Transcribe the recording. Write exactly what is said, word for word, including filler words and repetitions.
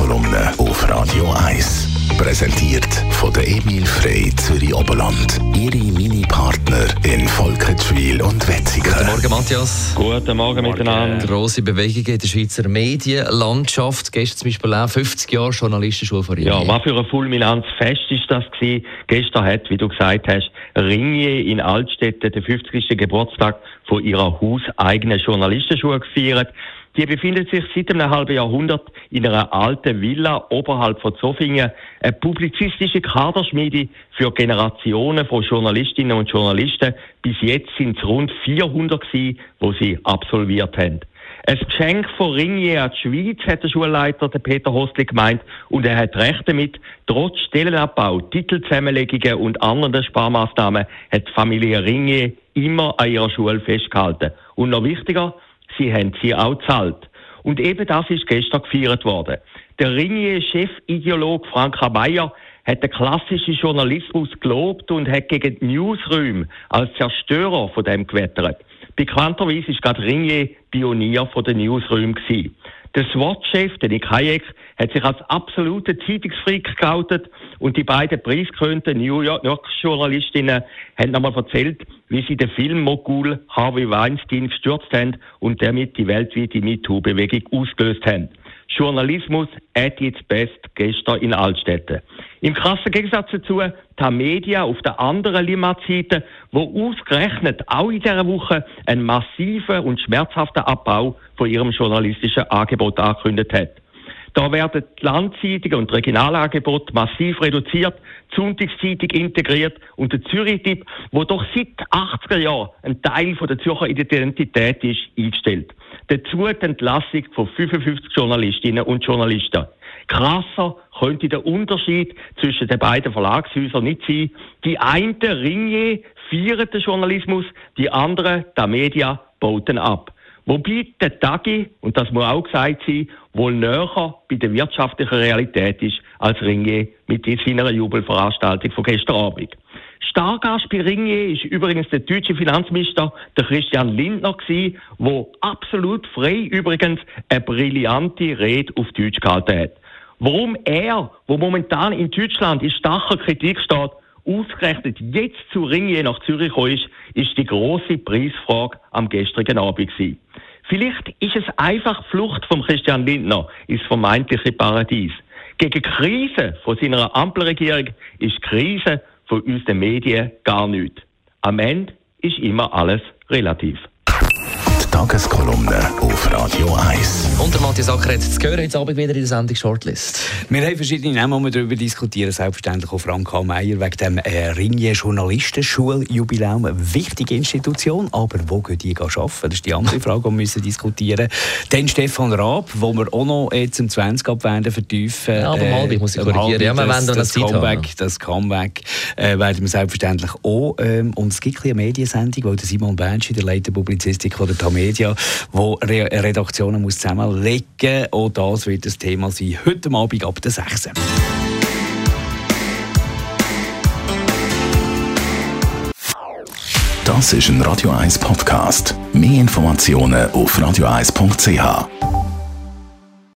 Tageskolumne auf Radio eins. Präsentiert von der Emil Frey Zürich Oberland. Ihre Mini-Partner in Volketschwil und Wetzikon. Guten Morgen, Matthias. Guten Morgen miteinander. Grosse Bewegungen in der Schweizer Medienlandschaft. Gestern zum Beispiel auch fünfzig Jahre Journalistenschule von Ringier. Ja, was für ein Fulminanzfest ist das gewesen. Gestern hat, wie du gesagt hast, Ringier in Altstädte den fünfzigsten Geburtstag von ihrer hauseigenen Journalistenschule gefeiert. Die befindet sich seit einem halben Jahrhundert in einer alten Villa oberhalb von Zofingen, eine publizistische Kaderschmiede für Generationen von Journalistinnen und Journalisten. Bis jetzt sind es rund vierhundert gewesen, die sie absolviert haben. Ein Geschenk von Ringier an die Schweiz, hat der Schulleiter der Peter Hostli gemeint, und er hat recht damit. Trotz Stellenabbau, Titelzusammenlegungen und anderen Sparmaßnahmen hat die Familie Ringier immer an ihrer Schule festgehalten. Und noch wichtiger, sie haben sie auch gezahlt. Und eben das ist gestern gefeiert worden. Der Ringier-Chefideologe Frank Meyer hat den klassischen Journalismus gelobt und hat gegen die Newsräume als Zerstörer von dem gewettert. Bekannterweise war gerade Ringier Pionier von den Newsräumen gewesen. Der SWAT-Chef, der Nick Hayek, hat sich als absoluter Zeitungsfreak geoutet, und die beiden preisgekrönten New York-Journalistinnen haben nochmal erzählt, wie sie den Filmmogul Harvey Weinstein gestürzt haben und damit die weltweite MeToo-Bewegung ausgelöst haben. Journalismus at its best gestern in Altstädten. Im krassen Gegensatz dazu die Media auf der anderen Limmatseite, wo ausgerechnet auch in dieser Woche einen massiven und schmerzhaften Abbau von ihrem journalistischen Angebot angekündigt hat. Da werden die Landzeitungen und Regionalangebote massiv reduziert, die Sonntagszeitung integriert und der Zürich-Tipp, der doch seit achtziger Jahren ein Teil von der Zürcher Identität ist, eingestellt. Dazu die Entlassung von fünfundfünfzig Journalistinnen und Journalisten. Krasser könnte der Unterschied zwischen den beiden Verlagshäusern nicht sein. Die einen, Ringier, feiern den Journalismus, die anderen, die Media, bauten ab. Wobei der Tagi, und das muss auch gesagt sein, wohl näher bei der wirtschaftlichen Realität ist als Ringier mit seiner Jubelveranstaltung von gestern Abend. Stargast bei Ringier ist übrigens der deutsche Finanzminister, der Christian Lindner, gewesen, der absolut frei übrigens eine brillante Rede auf Deutsch gehalten hat. Warum er, wo momentan in Deutschland in starker Kritik steht, ausgerechnet jetzt zu Ringier nach Zürich gekommen ist, ist die grosse Preisfrage am gestrigen Abend gewesen. Vielleicht ist es einfach Flucht von Christian Lindner ins vermeintliche Paradies. Gegen die Krise von seiner Ampelregierung ist die Krise von unseren Medien gar nichts. Am Ende ist immer alles relativ. Die Tageskolumne auf Radio eins. Und der Matthias Acker hat zu hören, heute Abend wieder in der Sendung Shortlist. Wir haben verschiedene Namen, die wir darüber diskutieren. Selbstverständlich auch Frank Meyer wegen dem äh, Ringier Journalistenschuljubiläum. Eine wichtige Institution, aber wo gehen die arbeiten? Das ist die andere Frage, die wir müssen diskutieren müssen. Dann Stefan Raab, wo wir auch noch jetzt im zwanzig abwenden vertiefen. Ja, aber mal, ich muss ich korrigieren. Ja, wir das, das, das, Comeback, das Comeback äh, werden wir selbstverständlich auch. Ähm, und es gibt eine Mediensendung, weil der Simon Bäntschi, der Leiter Publizistik von der Tamedia, wo Re- Redaktionen muss zusammenlegen muss. Auch das wird das Thema sein, heute Abend ab der sechs. Das ist ein Radio eins Podcast. Mehr Informationen auf radio eins punkt c h.